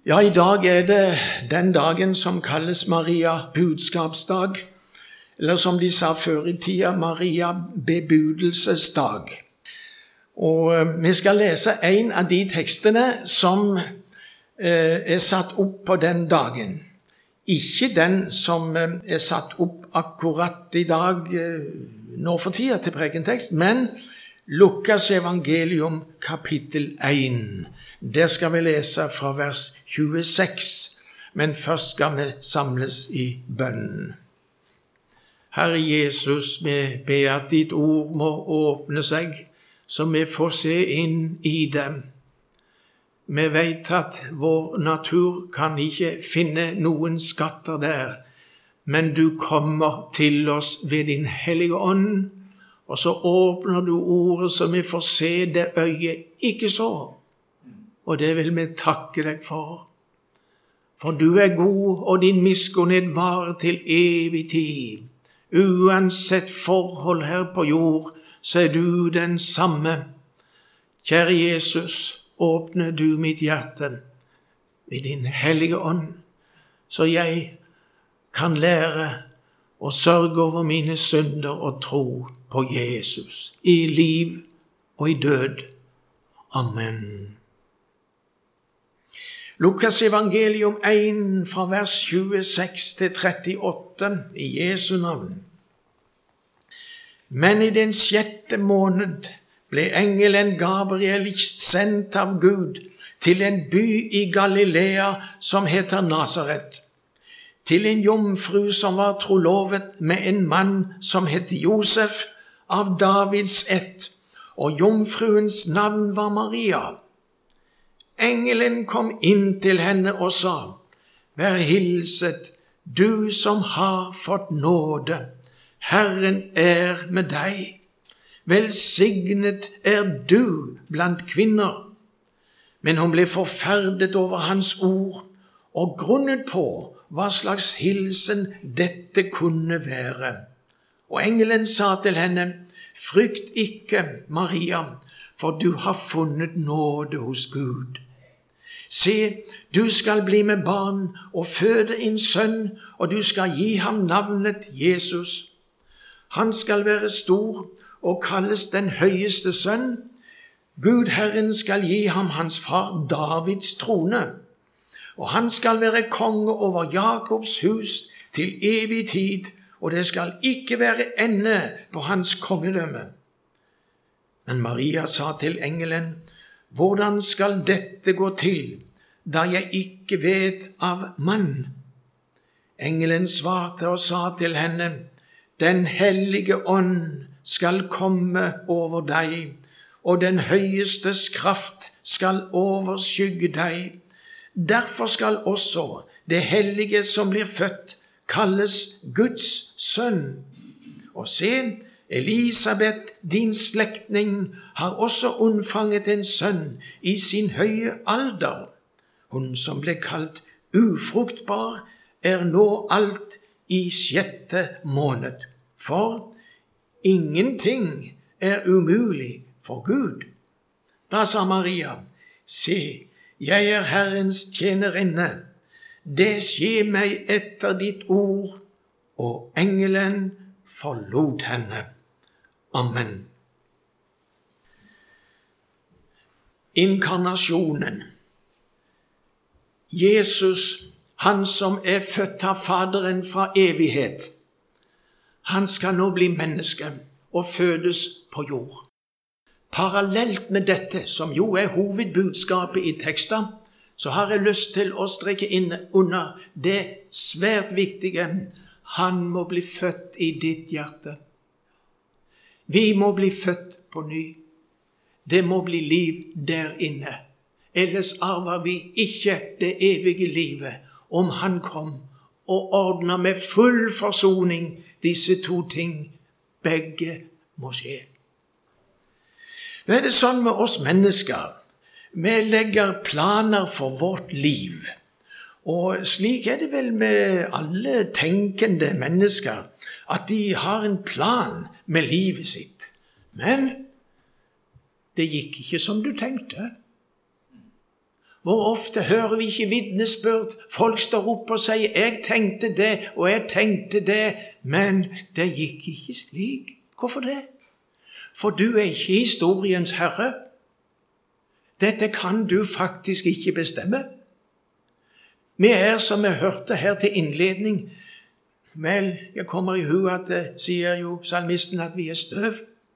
Ja, i dag det den dagen som kalles Maria budskapsdag, eller som de sa før i tida, Maria bebudelsesdag. Og vi skal lese en av de tekstene som satt opp på den dagen. Ikke den som satt opp akkurat i dag nå for tida til prekentekst, men Lukas evangelium kapittel 1. Der skal vi lese fra vers 26, men først skal vi samles i bønnen. Herre Jesus, vi ber at ditt ord må åpne seg, så vi får se inn i dem. Vi vet at vår natur kan ikke finne noen skatter der, men du kommer til oss ved din hellige ånd, og så åpner du ordet så vi får se det øyet ikke så. Og det vil vi takke deg for. For du god, og din miskunnhet varer til evig tid. Uansett forhold her på jord, så du den samme. Kjære Jesus, åpne du mitt hjerte ved din hellige ånd, så jeg kan lære og sørge over mine synder og tro på Jesus, i liv og i død. Amen. Lukas evangelium 1 fra vers 26 til 38 i Jesu navn. Men i den 6. måned ble engelen Gabriel sendt av Gud til en by i Galilea som heter Nazaret, til en jomfru som var trolovet med en mann som het Josef av Davids ett, og jomfruens navn var Maria. Engelen kom inn til henne og sa, «Vær hilset, du som har fått nåde. Herren med deg. Velsignet du blant kvinner.» Men hun ble forferdet over hans ord, og grunnet på hva slags hilsen dette kunne være. Og engelen sa til henne, «Frykt ikke, Maria, for du har funnet nåde hos Gud. Se, du skal bli med barn og føde en sønn, og du skal gi ham navnet Jesus. Han skal være stor og kalles den høyeste sønn. Gud Herren skal gi ham hans far Davids trone, og han skal være konge over Jakobs hus til evig tid, og det skal ikke være ende på hans kongedømme. Men Maria sa til engelen, «Hvordan skal dette gå til, da jeg ikke vet av mann?» Engelen svarte og sa til henne, «Den hellige ånd skal komme over deg, og den høyestes kraft skal overskygge deg. Derfor skal også det hellige som blir født kalles Guds sønn. Og se, Elisabeth, din slektning, har også unnfanget en sønn i sin høye alder. Hun som ble kalt ufruktbar, nå alt i 6. måned. For ingenting umulig for Gud. Da sa Maria, «Se, jeg Herrens tjenerinne. Det skjer meg etter ditt ord.» Og engelen forlot henne. Amen. Inkarnasjonen. Jesus, han som født av Faderen fra evighet, han skal nå bli menneske og fødes på jord. Parallelt med dette, som jo hovedbudskapet i teksten, så har jeg lyst til å strekke inn under det svært viktige: han må bli født i ditt hjerte. Vi må bli født på ny. Det må bli liv der inne. Ellers arver vi ikke det evige livet, om han kom og ordner med full forsoning disse to ting. Begge må skje. Nå det sånn med oss mennesker. Vi legger planer for vårt liv. Og slik det vel med alle tenkende mennesker, at de har en plan med livet sitt. Men det gikk ikke som du tenkte. Hvor ofte hører vi ikke vitnesbyrd? Folk står opp og sier, jeg tenkte det, og jeg tenkte det, men det gikk ikke slik. Hvorfor det? For du er ikke historiens herre. Dette kan du faktisk ikke bestemme. Vi er, som vi hørte her til innledning, vel, jeg kommer i hu at det sier jo salmisten at vi er støv.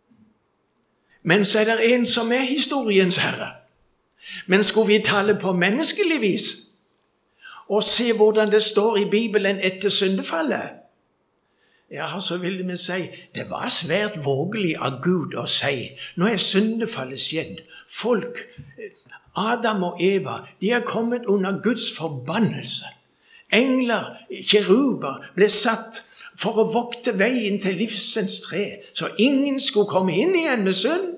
Men så er det en som er historiens herre. Men skulle vi tale på menneskelig vis og se hvordan det står i Bibelen etter syndefallet, ja, så vil vi si, det var svært vågelig av Gud å si, nå er syndefallet skjedd. Folk, Adam og Eva, de er kommet under Guds forbannelse. Engler, keruber, ble satt for å vokte veien til livsens tre, så ingen skulle komme inn igjen med synd.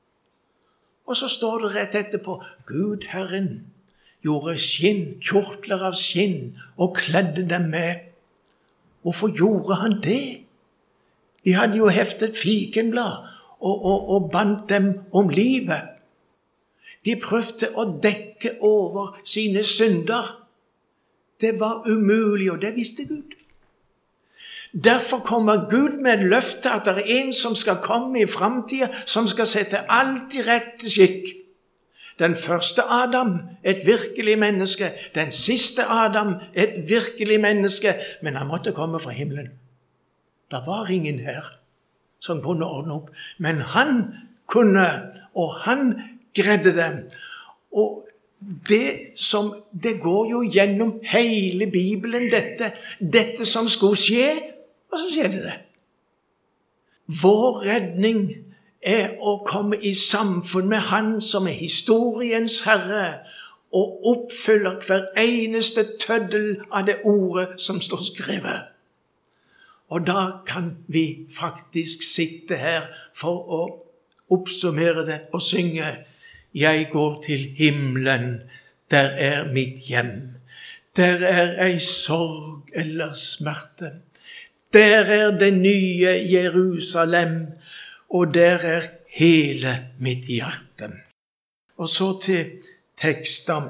Og så står det rett etterpå, Gud Herren gjorde kjortler av skinn og kledde dem med. Hvorfor gjorde han det? De hadde jo heftet fikenblad og bandt dem om livet. De prøvde å dekke over sine synder. Det var umulig, og det visste Gud. Derfor kommer Gud med et løfte at det er en som skal komme i fremtiden, som skal sette alt i rette skikk. Den første Adam, et virkelig menneske. Den siste Adam, et virkelig menneske. Men han måtte komme fra himmelen. Det var ingen her som kunne ordne opp. Men han kunne, og han greide det. Og det går jo gjennom hele Bibelen, dette som skulle skje, og så skjedde det. Vår redning er å komme i samfunn med Han som er historiens herre, og oppfyller hver eneste tøddel av det ordet som står skrevet. Og da kan vi faktisk sitte her for å oppsummere det og synge, jeg går til himmelen, der er mitt hjem. Der er ei sorg eller smerte. Der er det nye Jerusalem, og der er hele mitt hjerte. Og så til teksten.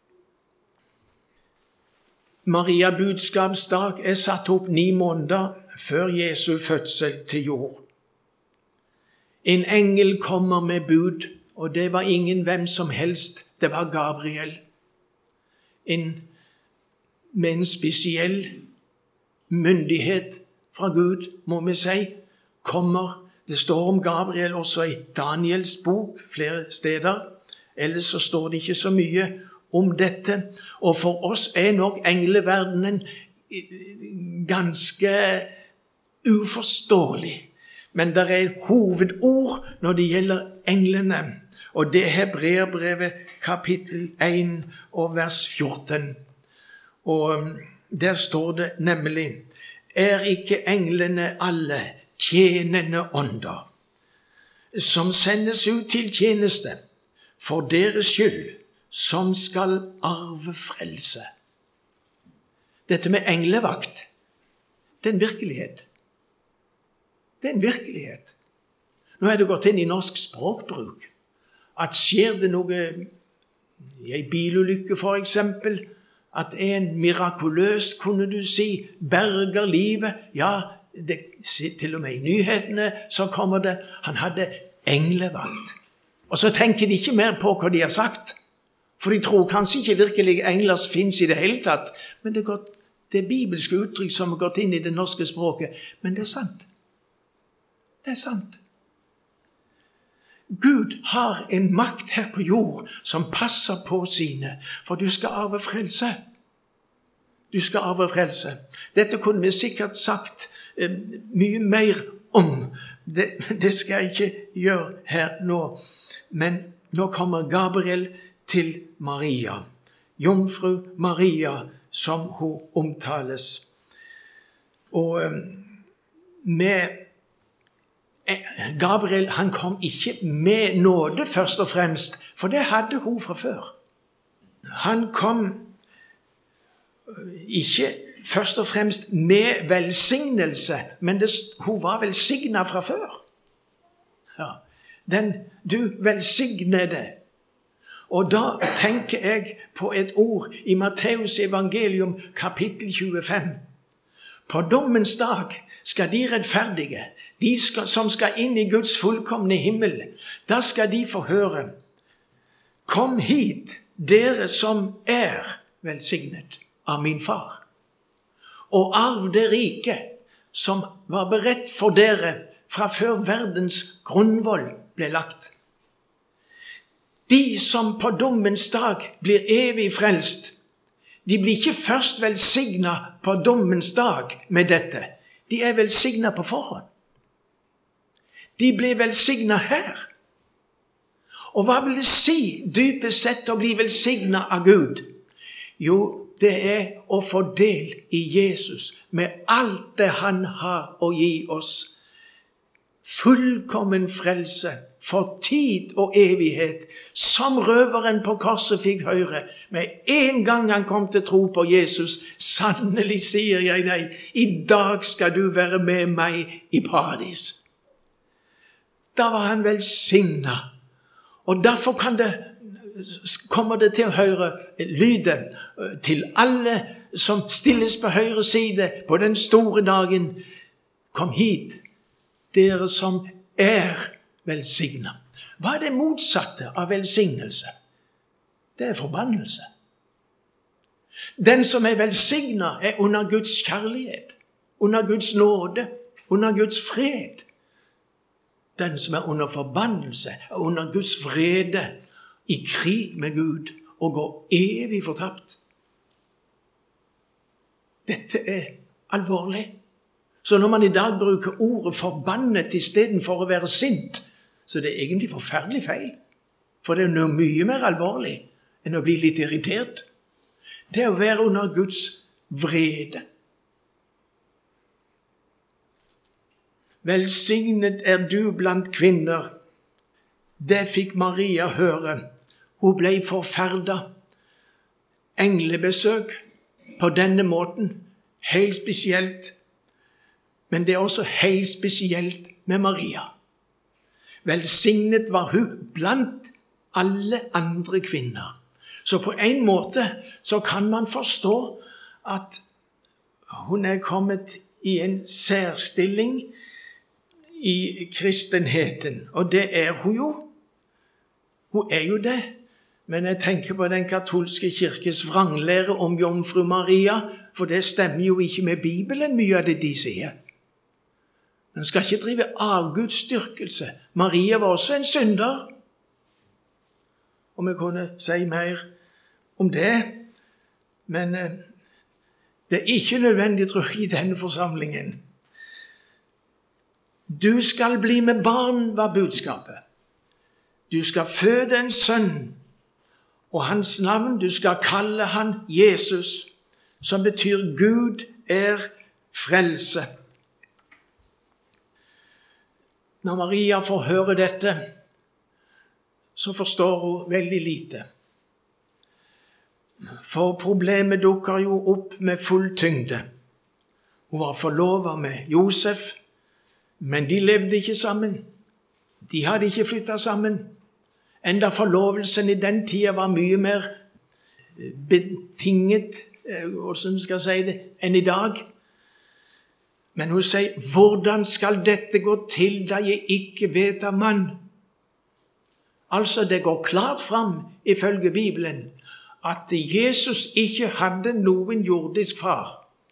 Maria budskapsdag er satt opp 9 måneder før Jesu fødsel til jord. En engel kommer med bud, og det var ingen hvem som helst, det var Gabriel. Med en spesiell myndighet fra Gud, må vi si, kommer. Det står om Gabriel også i Daniels bok flere steder. Ellers så står det ikke så mye om dette. Og for oss er nok engleverdenen ganske uforståelig. Men det er et hovedord når det gjelder englene. Og det er Hebreerbrevet kapittel 1 og vers 14. Og der står det nemlig, er ikke englene alle tjenende ånder, som sendes ut til tjeneste for deres skyld, som skal arve frelse. Dette med englevakt, det er en virkelighet. Det er en virkelighet. Nå er det gått inn i norsk språkbruk. At skjer det noe i en bilulykke for eksempel, at en mirakuløst, kunne du si, berger livet, ja, til og med i nyhetene så kommer det, han hadde englevakt. Og så tenker de ikke mer på hva de har sagt, for de tror kanskje ikke virkelig engler finnes i det hele tatt, men det er bibelske uttrykk som har gått inn i det norske språket, men det er sant. Det er sant. Gud har en makt her på jord som passer på sine, for du skal arve frelse. Du skal arve frelse. Dette kunne vi sikkert sagt mye mer om. Det skal jeg ikke gjøre her nå. Men nå kommer Gabriel til Maria. Jomfru Maria, som hun omtales. Og Gabriel, han kom ikke med nåde først og fremst, for det hadde hun fra før. Han kom ikke først og fremst med velsignelse, men hun var velsignet fra før. Ja. Du velsignede. Og da tenker jeg på et ord i Matteus evangelium kapittel 25. På dommens dag skal de rettferdige, som skal inn i Guds fullkomne himmel, da skal de få høre: Kom hit, dere som er velsignet av min far, og arv det rike som var beredt for dere fra før verdens grunnvoll ble lagt. De som på dommens dag blir evig frelst, de blir ikke først velsignet på dommens dag med dette. De er velsignet på forhånd. De blir velsignet her. Og hva vil det si dypest sett å bli velsignet av Gud? Jo, det er å få del i Jesus med alt det han har å gi oss. Fullkommen frelse for tid og evighet, som røveren på korset fikk høre med en gang han kom til tro på Jesus. Sannelig sier jeg deg, i dag skal du være med meg i paradis. Da var han velsignet. Og derfor kommer det til å høre lyden til alle som stilles på høyre side på den store dagen. Kom hit, dere som er velsignet. Hva er det motsatte av velsignelse? Det er forbannelse. Den som er velsignet er under Guds kjærlighet, under Guds nåde, under Guds fred. Den som er under forbannelse er under Guds vrede, i krig med Gud og går evig fortapt. Dette er alvorlig. Så når man i dag bruker ordet forbannet i stedet for å være sint, så det er egentlig forferdelig feil. For det er noe mye mer alvorlig enn å bli litt irritert. Det er å være under Guds vrede. Velsignet er du blant kvinner. Det fikk Maria høre. Hun ble forferdet. Englebesøk på denne måten, helt spesielt. Men det er også helt spesielt med Maria. Velsignet var hun blant alle andre kvinner. Så på en måte så kan man forstå at hun er kommet i en særstilling i kristenheten. Og det er hun jo. Hun er jo det. Men jeg tenker på den katolske kirkes vranglære om jomfru Maria, for det stemmer jo ikke med Bibelen mye av det de sier. Man skal ikke drive avgudsdyrkelse. Maria var også en synder. Og vi kunne si mer om det, men det er ikke nødvendig, tror jeg, i denne forsamlingen. Du skal bli med barn, var budskapet. Du skal føde en sønn, og hans navn, du skal kalle han Jesus, som betyr Gud er frelse. Når Maria får høre dette, så forstår hun veldig lite. For problemet dukker jo opp med full tyngde. Hun var forlovet med Josef, men de levde ikke sammen. De hadde ikke flyttet sammen. Enda forlovelsen i den tida var mye mer betinget, hvordan skal jeg si det, enn i dag. Men hun sier, hvordan skal dette gå til da jeg ikke vet av mann? Altså, det går klart fram ifølge Bibelen at Jesus ikke hadde noen jordisk far.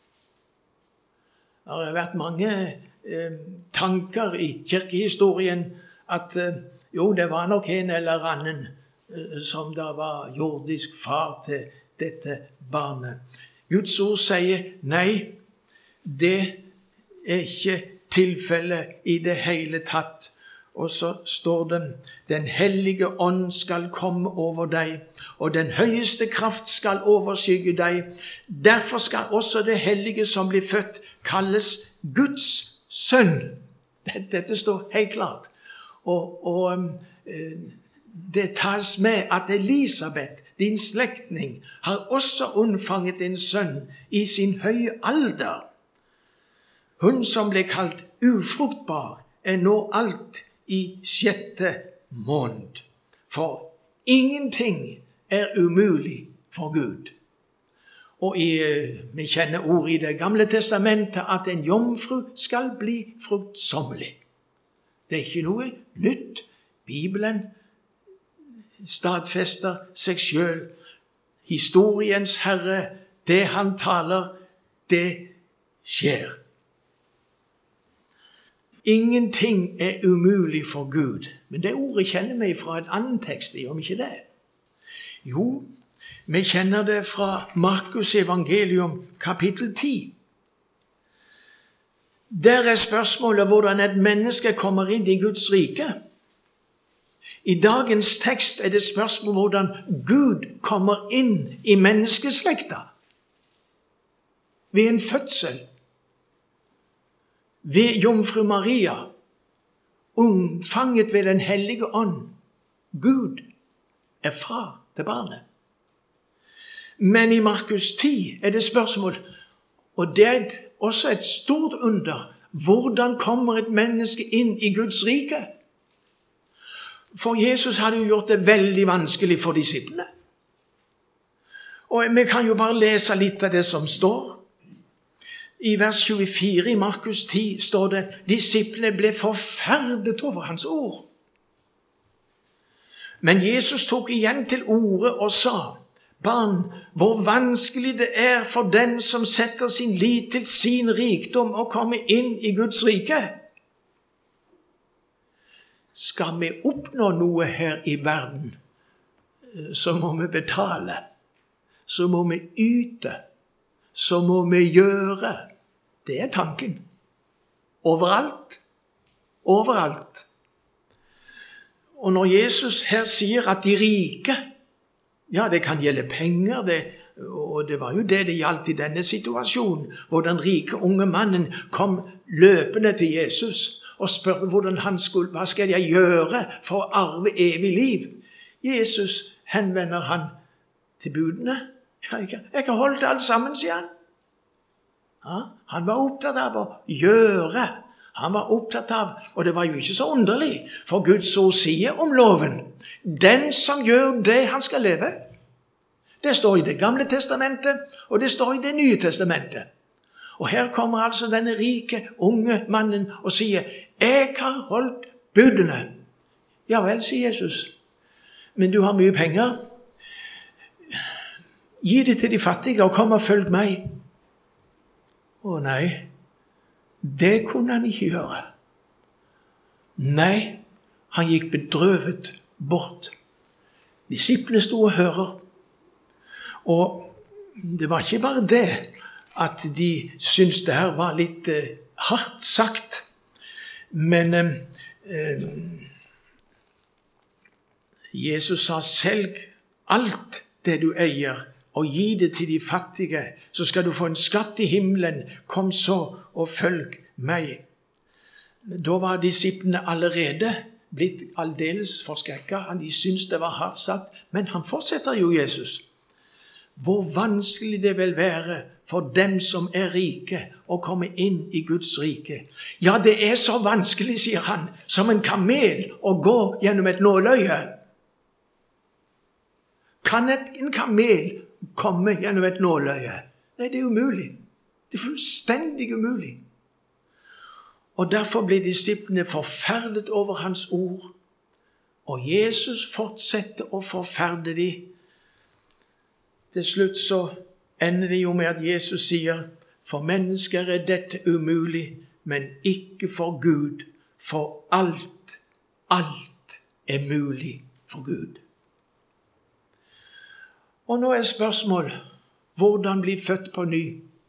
Det har vært mange tanker i kirkehistorien at jo, det var nok en eller annen som da var jordisk far til dette barnet. Guds ord sier nei, det er ikke tilfellet i det hele tatt. Og så står det, den hellige ånd skal komme over deg, og den høyeste kraft skal overskygge deg. Derfor skal også det hellige som blir født kalles Guds sønn. Dette står helt klart. Og det tas med at Elisabeth, din slektning, har også unnfanget en sønn i sin høye alder. Hun som ble kalt ufruktbar, er nå alt i 6. måned. For Ingenting er umulig for Gud. Og vi kjenner ord i Det gamle testamentet at en jomfru skal bli fruktsommelig. Det er ikke noe nytt. Bibelen stadfester seg selv. Historiens Herre, det han taler, det skjer. Ingenting er umulig for Gud. Men det ordet kjenner vi fra et annet tekst, gjør vi ikke det? Jo, vi kjenner det fra Markus evangelium kapittel 10. Der er spørsmålet hvordan et menneske kommer inn i Guds rike. I dagens tekst er det spørsmål hvordan Gud kommer inn i menneskeslekta. Ved en fødsel. Ved jomfru Maria. Unnfanget ved den hellige ånd. Gud er far til barnet. Men i Markus 10 er det spørsmål, og det er også et stort under, hvordan kommer et menneske inn i Guds rike? For Jesus hadde jo gjort det veldig vanskelig for disiplene. Og vi kan jo bare lese litt av det som står. I vers 24 i Markus 10 står det, disiplene ble forferdet over hans ord. Men Jesus tok igjen til orde og sa, barn, hvor vanskelig det er for den som setter sin lit til sin rikdom å komme inn i Guds rike. Skal vi oppnå noe her i verden, så må vi betale, så må vi yte, så må vi gjøre. Det er tanken. Overalt. Overalt. Og når Jesus her sier at de rike, ja, det kan gjelde penger, og det var jo det gjaldt i denne situasjonen, hvor den rike unge mannen kom løpende til Jesus og spurte hvordan han skulle, hva skal jeg gjøre for å arve evig liv? Jesus henvender han til budene. Jeg har holdt alt sammen, sier han. Ja, han var opptatt av å gjøre. Han var opptatt av, og det var jo ikke så underlig, for Guds ord sier om loven, den som gjør det han skal leve. Det står i Det gamle testamentet, og det står i Det nye testamentet. Og her kommer altså denne rike, unge mannen og sier, jeg har holdt budene. Ja vel, sier Jesus, men du har mye penger. Gi det til de fattige og kom og følg meg. Å nei, det kunne han ikke gjøre. Nei, han gikk bedrøvet bort. Disiplene sto og hører. Og det var ikke bare det at de syntes det her var litt hardt sagt, men Jesus sa, selg alt det du eier, og gi det til de fattige, så skal du få en skatt i himmelen. Kom så og følg meg. Da var disiplene allerede blitt aldeles forskrekket. De syntes det var hardt sagt, men han fortsetter jo, Jesus. Hvor vanskelig det vil være for dem som er rike å komme inn i Guds rike. Ja, det er så vanskelig, sier han, som en kamel å gå gjennom et nåløye. Kan en kamel komme gjennom et nåløye? Nei, det er umulig. Det er fullstendig umulig. Og derfor blir disiplene forferdet over hans ord, og Jesus fortsetter å forferde dem. Til slutt så ender det jo med at Jesus sier, for mennesker er dette umulig, men ikke for Gud, for alt er mulig for Gud. Og nå er spørsmål, hvordan bli født på ny?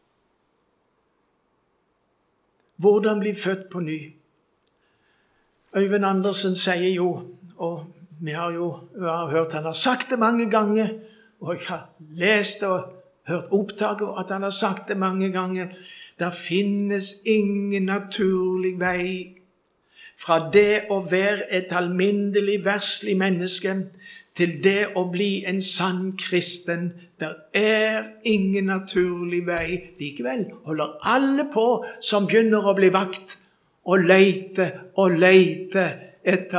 Hvordan bli født på ny? Øyvind Andersen sier jo, og vi har hørt han har sagt det mange ganger, og jeg har lest og hørt opptak av at han har sagt det mange ganger, der finnes ingen naturlig vei fra det å være et alminnelig verslig menneske til det å bli en sann kristen. Der er ingen naturlig vei. Likevel holder alle på som begynner å bli vakt og leite etter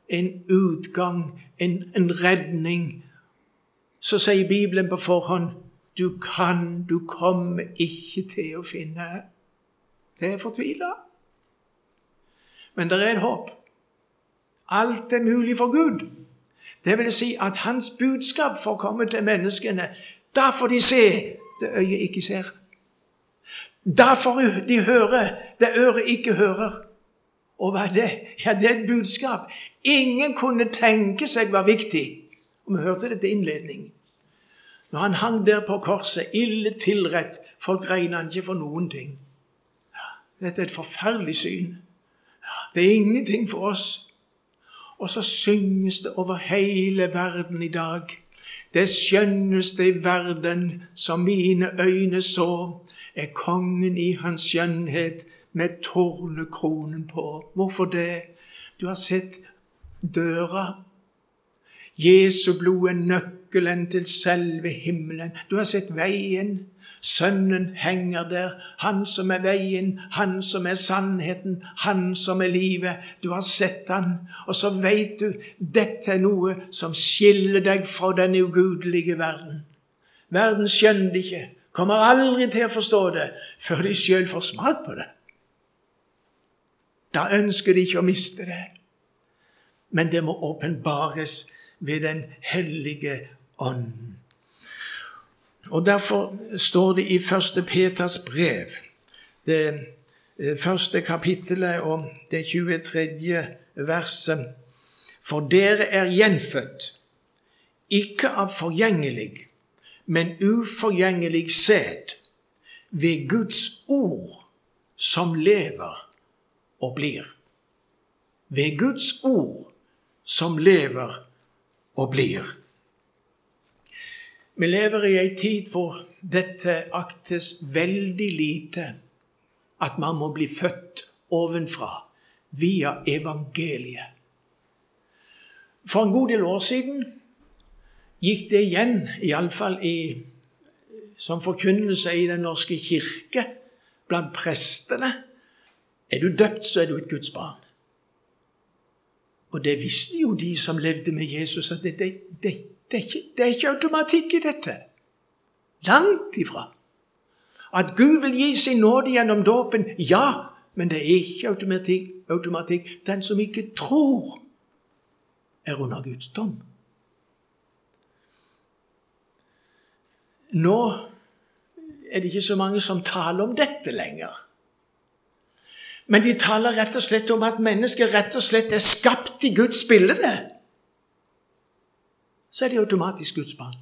en utgang, en redning, så sier Bibelen på forhånd, du kommer ikke til å finne. Det er fortvilet. Men det er et håp. Alt er mulig for Gud. Det vil si at hans budskap får komme til menneskene. Da får de se det øyet ikke ser. Da får de høre det øret ikke hører. Og hva er det? Ja, det er et budskap. Ingen kunne tenke seg var viktig. Og vi hørte det til innledning. Når han hang der på korset, ille tilrett, folk regner han ikke for noen ting. Ja, dette er et forferdelig syn. Ja, det er ingenting for oss. Og så synges det over hele verden i dag. Det skjønneste i verden som mine øyne så, er kongen i hans skjønnhet med tornekronen på. Hvorfor det? Du har sett døra. Jesu blod er nøkkelen til selve himmelen. Du har sett veien. Sønnen henger der. Han som er veien, han som er sannheten, han som er livet. Du har sett han, og så vet du, dette er noe som skiller deg fra den ugudelige verden. Verden skjønner det ikke, kommer aldri til å forstå det, før de selv får smak på det. Da ønsker de ikke å miste det. Men det må åpenbares ved den hellige ånd. Og derfor står det i 1. Peters brev, det første kapittelet og det 23. verset, for dere er gjenfødt, ikke av forgjengelig, men uforgjengelig sæd, ved Guds ord som lever og blir. Ved Guds ord som lever og blir. Vi lever i en tid hvor dette aktes veldig lite, at man må bli født ovenfra via evangeliet. For en god del år siden gikk det igjen, i alle fall som forkynnelse i den norske kirke, blant prestene. Er du døpt, så er du et Guds barn. Og det visste jo de som levde med Jesus, at det er ikke automatikk i dette. Langt ifra. At Gud vil gi sin nåde gjennom dåpen, ja, men det er ikke automatikk. Den som ikke tror, er under Guds dom. Nå er det ikke så mange som taler om dette lenger. Men de taler rett og slett om at mennesket rett og slett er skapt i Guds bilde. Så er det automatisk Guds barn.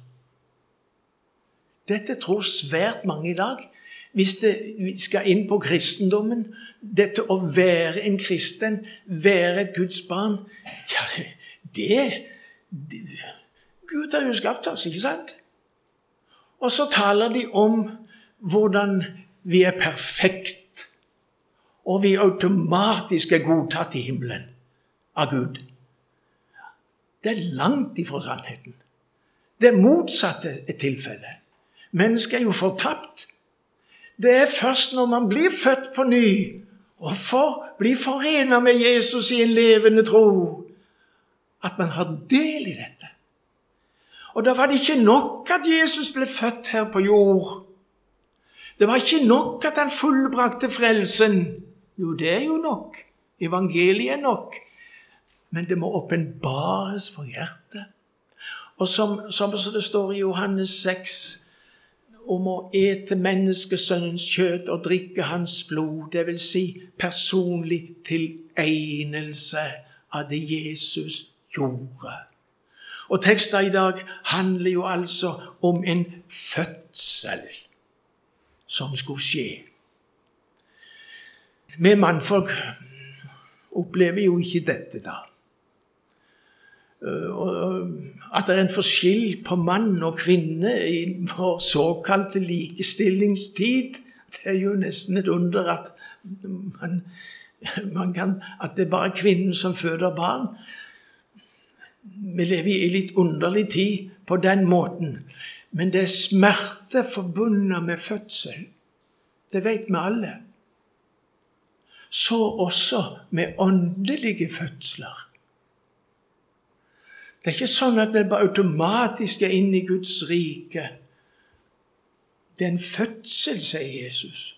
Dette tror svært mange i dag. Hvis vi skal inn på kristendommen, dette å være en kristen, være et Guds barn, ja, Gud har jo skapt oss, ikke sant? Og så taler de om hvordan vi er perfekt, og vi automatisk er godtatt i himmelen av Gud. Det er langt ifra sannheten. Det motsatte er tilfellet. Mennesket er jo fortapt. Det er først når man blir født på ny, og blir forenet med Jesus i en levende tro, at man har del i dette. Og da var det ikke nok at Jesus ble født her på jord. Det var ikke nok at han fullbrakte frelsen. Jo, det er jo nok. Evangeliet er nok. Men det må åpenbares for hjertet. Og som det står i Johannes 6, om å ete menneskesønnens kjøtt og drikke hans blod, det vil si personlig tilegnelse av det Jesus gjorde. Og teksten i dag handler jo altså om en fødsel som skulle skje. Vi mannfolk opplever jo ikke dette da. At det er en forskjell på mann og kvinne i vår såkalte likestillingstid, det er jo nesten et under at at det er bare kvinnen som føder barn. Vi lever i litt underlig tid på den måten, men det er smerte forbundet med fødsel. Det vet vi alle. Så også med åndelige fødsler. Det er ikke sånn at vi bare automatisk er inne i Guds rike. Det er en fødsel, sier Jesus.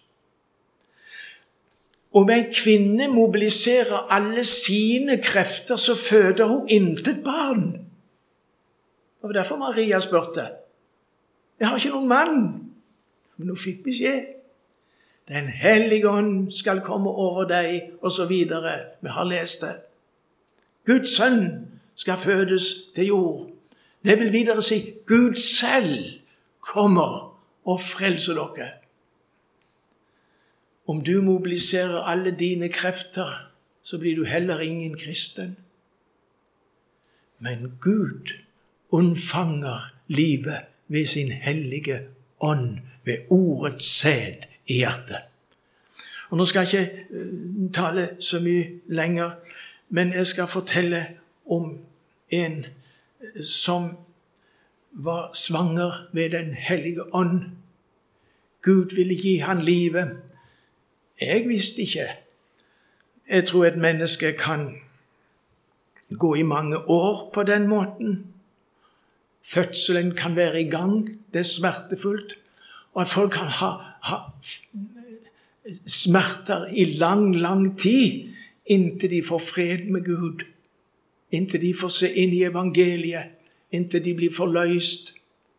Om en kvinne mobiliserer alle sine krefter, så føder hun intet barn. Det var derfor Maria spurte. Jeg har ikke noen mann. Men hun fikk beskjed. Den hellige ånd skal komme over deg, og så videre. Vi har lest det. Guds sønn skal fødes til jord. Det vil videre si, Gud selv kommer og frelser dere. Om du mobiliserer alle dine krefter, så blir du heller ingen kristen. Men Gud unnfanger livet ved sin hellige ånd, ved ordets sæd i hjertet. Og nå skal jeg ikke tale så mye lenger, men jeg skal fortelle om en som var svanger ved den hellige ånd. Gud ville gi han livet. Jeg visste ikke. Jeg tror et menneske kan gå i mange år på den måten. Fødselen kan være i gang. Det er smertefullt. Og at folk kan ha smerter i lang, lang tid inntil de får fred med Gud. Inntil de får se inn i evangeliet. Inntil de blir forløst.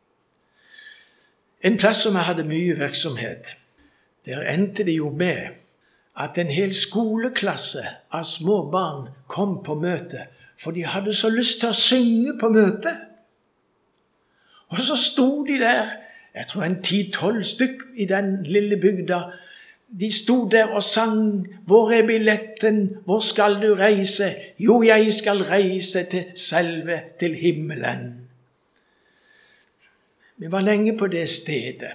En plass som jeg hadde mye virksomhet, der endte det jo med at en hel skoleklasse av små barn kom på møte, for de hadde så lyst til å synge på møtet. Og så sto de der, jeg tror 10-12 stykk i den lille bygda, de sto der og sang, hvor er billetten, hvor skal du reise? Jo, jeg skal reise til himmelen. Vi var lenge på det stedet.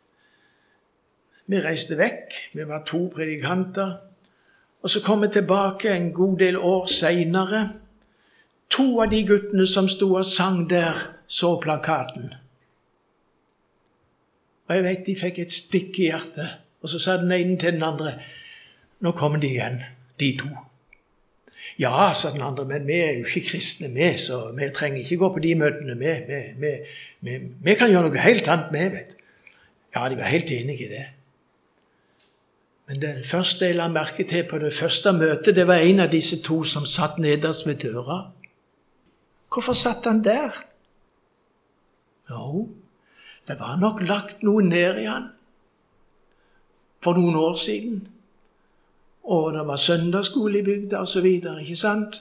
Vi reiste vekk, vi var 2 predikanter, og så kom vi tilbake en god del år senere. 2 av de guttene som sto og sang der, så plakaten. Og jeg vet de fikk et stikk i hjertet, og så sa den ene til den andre, nå kommer de igjen, de 2. Ja, sa den andre, men vi er jo ikke kristne med, så vi trenger ikke gå på de møtene. Vi kan gjøre noe helt annet med, vet du. Ja, de var helt enige i det. Men det første jeg la merke til på det første møtet, det var en av disse 2 som satt nederst ved døra. Hvorfor satt han der? Jo, det var nok lagt noe ned i han. For noen år siden. Og det var søndagsskole i bygda og så videre, ikke sant?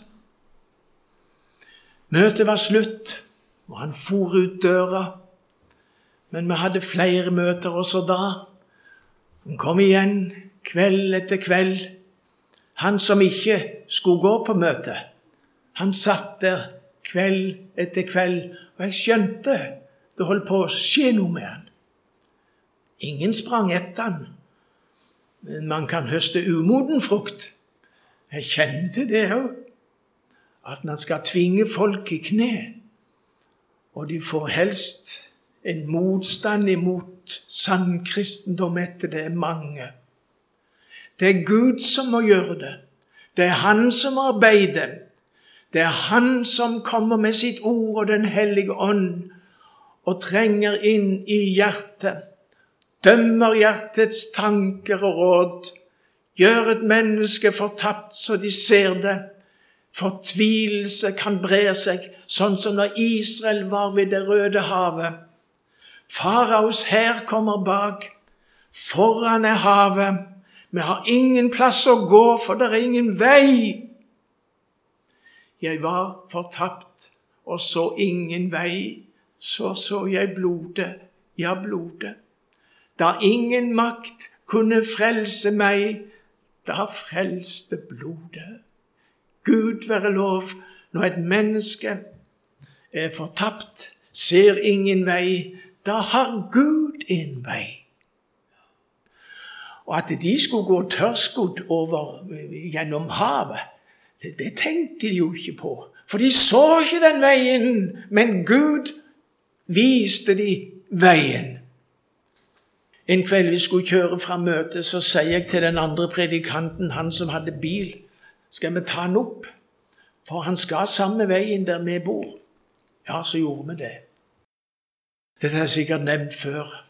Møtet var slutt, og han for ut døra. Men vi hadde flere møter også da. Han kom igjen kveld etter kveld. Han som ikke skulle gå på møte, han satt der kveld etter kveld, og jeg skjønte det holdt på å skje noe med han. Ingen sprang etter han. Man kan høste umoden frukt. Jeg kjenner til det også. At man skal tvinge folk i kne. Og de får helst en motstand imot sann kristendom etter det er mange. Det er Gud som må gjøre det. Det er han som arbeider. Det er han som kommer med sitt ord og den hellige ånd og trenger inn i hjertet. Dømmer hjertets tanker og råd, gjør et menneske fortapt så de ser det. Fortvilelse kan bre seg, sånn som når Israel var ved det røde havet. Faraos hær kommer bak, foran er havet. Vi har ingen plass å gå, for det er ingen vei. Jeg var fortapt og så ingen vei, så jeg blodet, ja blodet. Da ingen makt kunne frelse meg, da frelste blodet. Gud være lov, når et menneske er fortapt, ser ingen vei, da har Gud en vei. Og at de skulle gå tørrskodd gjennom havet, det tenkte de jo ikke på. For de så ikke den veien, men Gud viste de veien. En kveld vi skulle kjøre fra møtet, så sier jeg til den andre predikanten, han som hadde bil, skal vi ta han opp? For han skal samme veien der vi bor. Ja, så gjorde vi det. Dette har jeg sikkert nevnt før.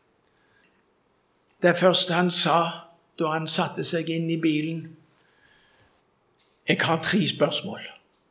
Det første han sa da han satte seg inn i bilen: jeg har 3 spørsmål.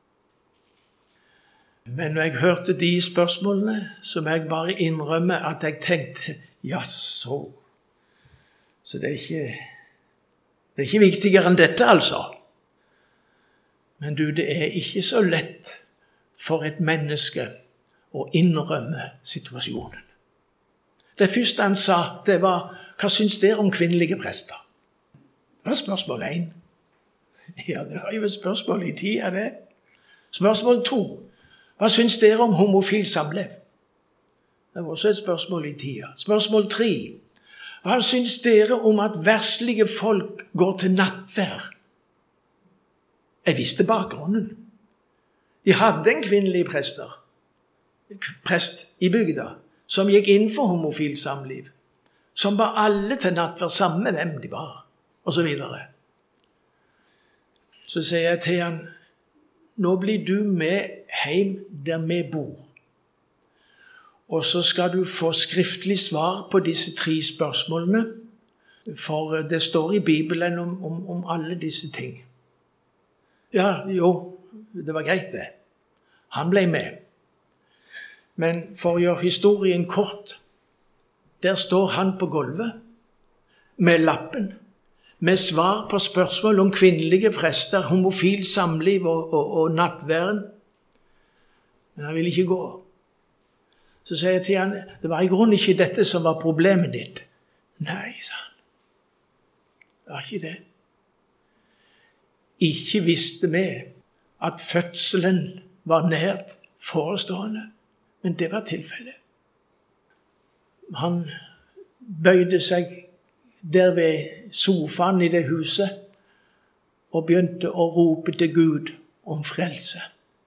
Men når jeg hørte de spørsmålene, så må jeg bare innrømme at jeg tenkte, ja så det er ikke viktigere enn dette, altså. Men du, det er ikke så lett for et menneske å innrømme situasjonen. Det første han sa, det var: hva syns dere om kvinnelige prester? Det var spørsmål 1. Ja, det var jo et spørsmål i tida, det. Spørsmål 2. Hva syns dere om homofil samliv? Det var også et spørsmål i tida. Spørsmål 3. Hva syns dere om at verslige folk går til nattvær? Jeg visste bakgrunnen. De hadde en kvinnelig prest i bygda, som gikk inn for homofil samliv, som ba alle til nattvær sammen med hvem de var, og så videre. Så sier jeg til han: nå blir du med hjem der vi bor, og så skal du få skriftlig svar på disse 3 spørsmålene, for det står i Bibelen om alle disse ting. Ja, jo, det var greit det. Han ble med. Men for å gjøre historien kort, der står han på gulvet med lappen, med svar på spørsmål om kvinnelige prester, homofil samliv og nattværen. Men han ville ikke gå. Så sier jeg til han: det var i grunnen ikke dette som var problemet ditt. Nei, sa han. Det var ikke det. Ikke visste vi at fødselen var nært forestående, men det var tilfellet. Han bøyde seg der ved sofaen i det huset og begynte å rope til Gud om frelse.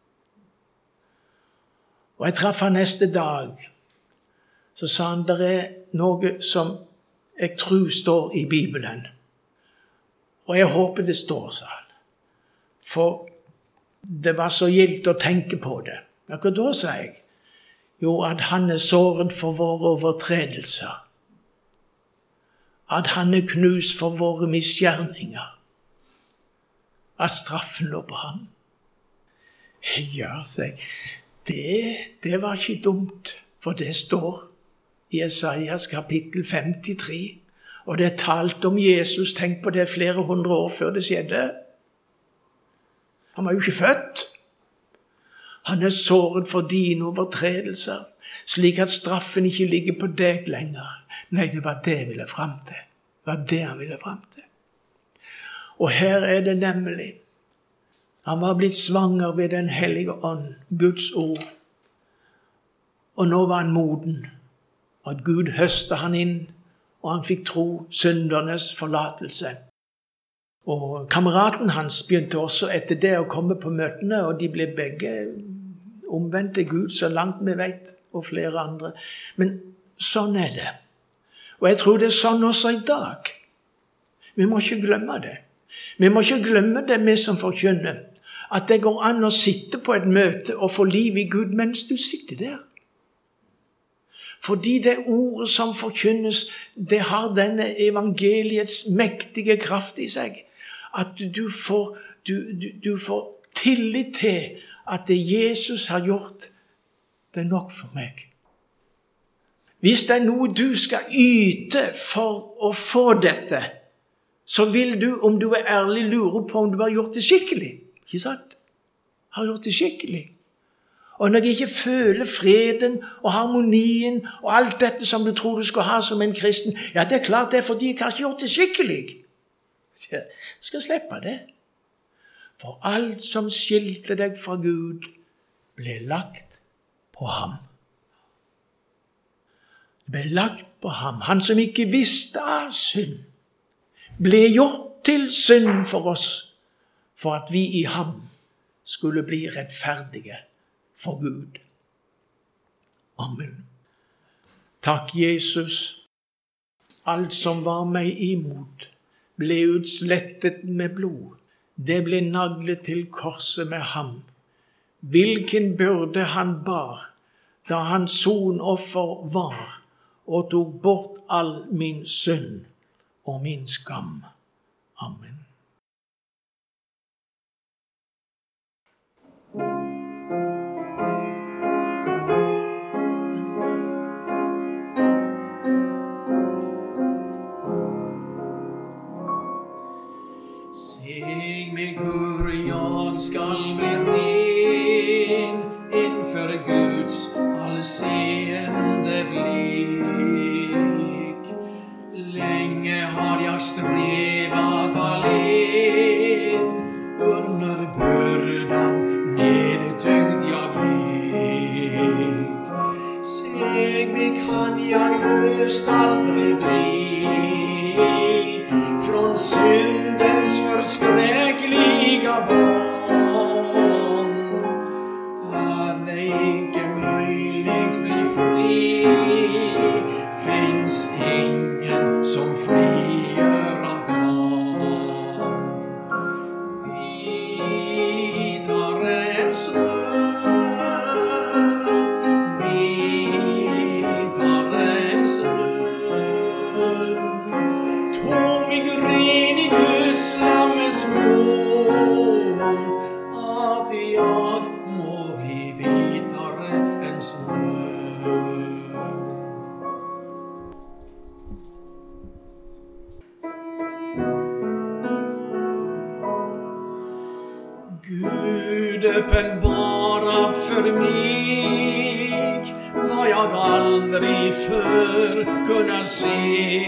Og jeg traff han neste dag. Så sa han: det er noe som jeg tror står i Bibelen. Og jeg håper det står, sa han. For det var så gildt å tenke på det. Ja, hva da, sa jeg? Jo, at han er såret for våre overtredelser. At han er knust for våre misgjerninger. At straffen lå på ham. Ja, sa jeg. Det var ikke dumt, for det står i Esaias kapittel 53. Og det er talt om Jesus, tenk på det, flere 100 år før det skjedde. Han var jo ikke født. Han er såret for dine overtredelser, slik at straffen ikke ligger på deg lenger. Nei, det var det jeg ville frem til. Det var det han ville frem til. Og her er det nemlig. Han var blitt svanger ved den hellige ånd, Guds ord. Og nå var han moden. At Gud høstet han inn, og han fikk tro syndernes forlatelse. Og kameraten hans begynte også etter det å komme på møtene, og de ble begge omvendt til Gud, så langt vi vet, og flere andre. Men sånn er det. Og jeg tror det er sånn også i dag. Vi må ikke glemme det. Vi må ikke glemme det, vi som forkynner, at det går an å sitte på et møte og få liv i Gud mens du sitter der. Fordi det ordet som forkynnes, det har denne evangeliets mektige kraft i seg. At du får tillit til at det Jesus har gjort, det er nok for meg. Hvis det er noe du skal yte for å få dette, så vil du, om du er ærlig, lure på om du har gjort det skikkelig. Ikke sant? Har gjort det skikkelig. Og når jeg ikke føler freden og harmonien og alt dette som du tror du skal ha som en kristen, ja, det er klart det er fordi jeg har ikke gjort det skikkelig. Jeg skal slippe det. For alt som skilte deg fra Gud ble lagt på ham. Det ble lagt på ham. Han som ikke visste av synd, ble gjort til synd for oss, for at vi i ham skulle bli rettferdige for Gud. Amen. Takk, Jesus. Alt som var meg imot, ble utslettet med blod. Det ble naglet til korset med ham. hvilken byrde han bar, da han sonoffer var, og tok bort all min synd og min skam. Amen. Seg meg hvor jeg skal bli ren innfor Guds allseende blikk. Lenge har jeg strevet alene, under byrden nedtyngt jeg gikk. Seg meg kan jeg løst aldri bli, från syndens förskräckliga band. Är det inte möjligt bli fri, finns ingen som frigöra kan. Vitare än snö, vitare än snö, ren i Guds lammes blod, at jeg må bli vitare enn snø. Gud uppenbarat för mig vad jag aldrig förr kunnat se.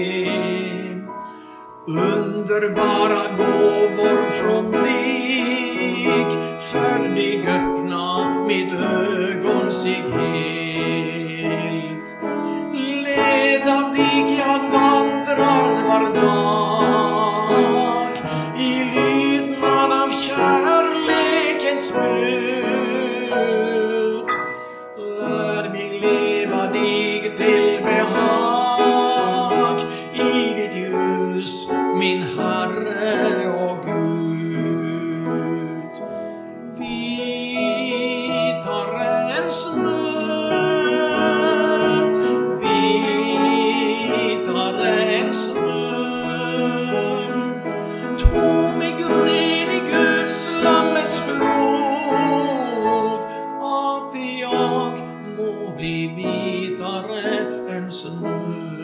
Underbara gåvor från dig, för dig öppna mitt ögon sig helt. Led av dig jag vandrar var dag, i lydnad av kärlekens möt. Lär mig leva dig till behag, i ditt ljus, min Herre och Gud. Vitare än snö, vitare än snö, tog mig ren i Guds lammes blod, att jag må bli vitare än snö.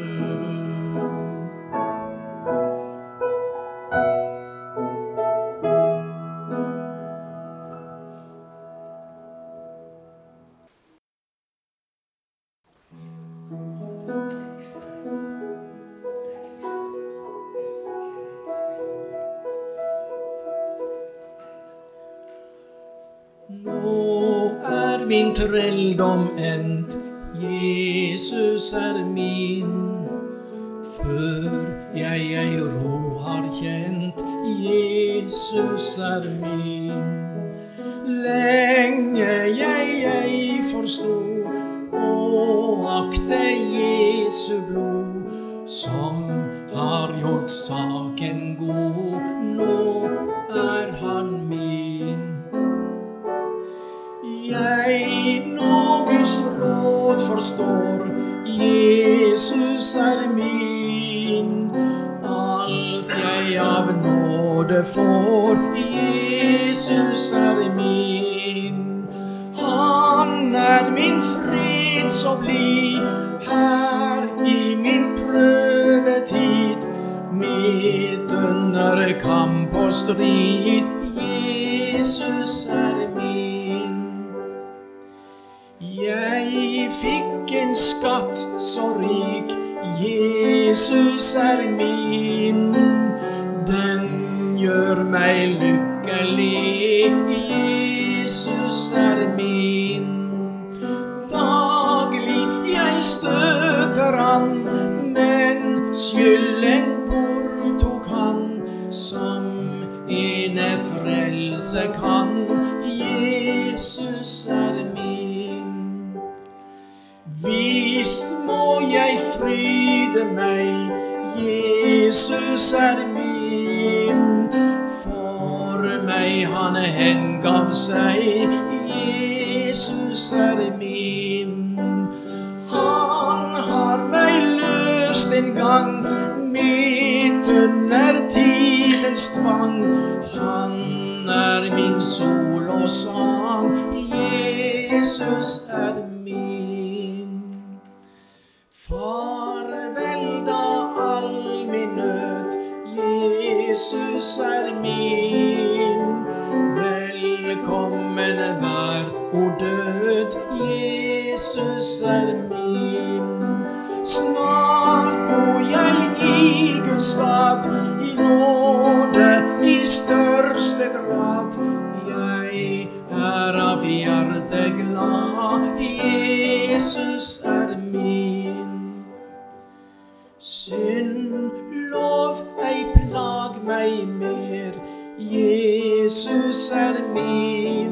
Nå min trelldom endt, Jesus min. Før jeg ro har kjent, Jesus min. Lenge jeg forstod og akte Jesu blod, som har gjort saken god. Nå han min. Jeg nå Guds råd forstår, Jesus min. Alt jeg av nåde får, Jesus min. Han min fred så bli, her i min prøvetid. Midt under kamp og strid, Jesus min. Jeg fikk en skatt så rik, Jesus min. Den gjør meg lykkelig, Jesus min. Daglig jeg støter han, men skylden bortok han, som ene frelse kan, Jesus min. Visst må jeg fryde meg, Jesus min. For meg han hengav seg, Jesus er min. Han har meg løst en gang, midt under tidens tvang. Han er min sol og sang, Jesus er min. Farvel da all min nød, Jesus er min. Velkommen vær, o død, Jesus er min. Snart bor jeg i Guds stat, i nåde, i største grad. Jeg er av hjerte glad, Jesus er min. Synd, lov, ei plag meg mer, Jesus er min.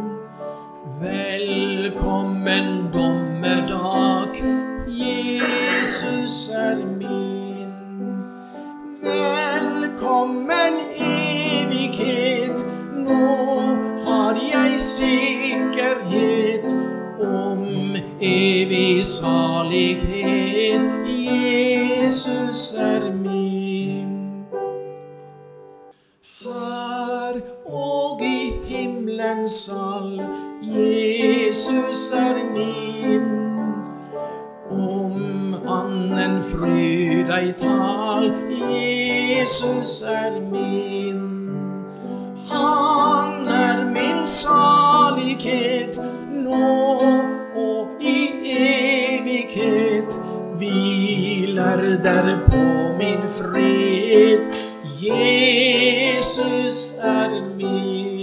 Velkommen dommedag, Jesus er min. Velkommen evighet, nå har jeg sikkerhet om evig salighet, Jesus er min. Her og i himmelens sal, Jesus er min. Om annen fryd ei tal, Jesus er min. Han er min salighet, nå og i evighet. Hviler der på min fred, Jesus er min.